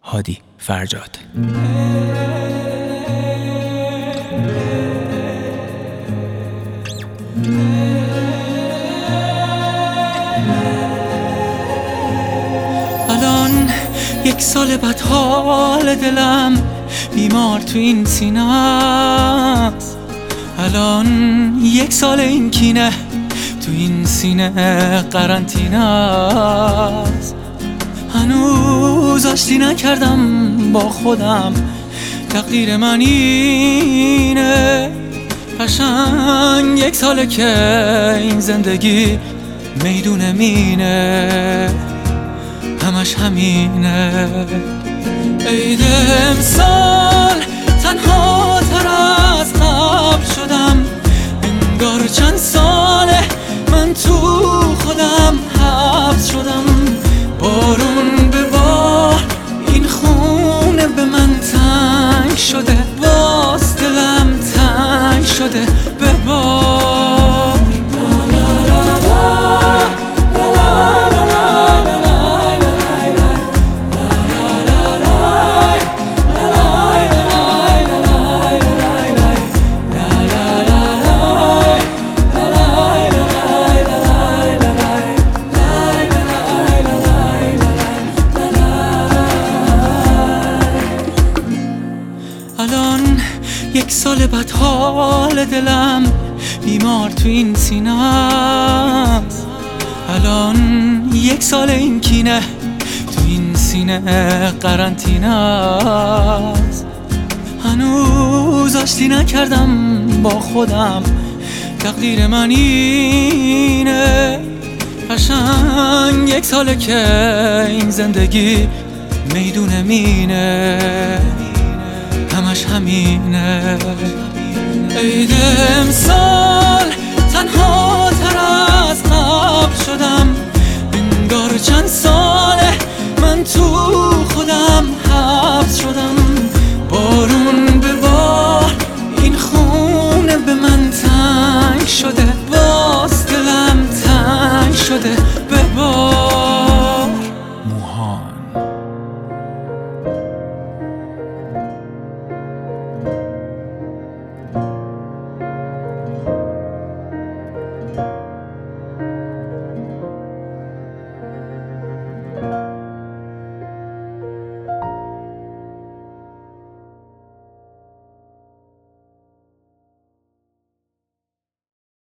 هادی فرجاد. الان 1 سال بعد حال دلم بیمار تو این سینه است. الان 1 سال این کینه تو این سینه قرنطینه است. هنوز آشتی نکردم با خودم، تقدیر من اینه. قشنگ 1 ساله که این زندگی میدون مینه، همش همینه. عید امسال تنها تر از قبل شدم، انگار چند ساله من تو خودم حبس شدم. بارون به بار این خونه به من تنگ شده، باز دلم تنگ شده به بار. الان 1 سال بعد حال دلم بیمار تو این سینه است. الان 1 سال این کینه تو این سینه قرنطینه است. هنوز آشتی نکردم با خودم، تقدیر من اینه. قشنگ 1 ساله که این زندگی میدون مینه، همش همینه. عید امسال تنها تر از قبل شدم، انگار چند ساله من تو خودم حبس شدم. بارون به بار این خونه به من تنگ شده، باز دلم تنگ شده.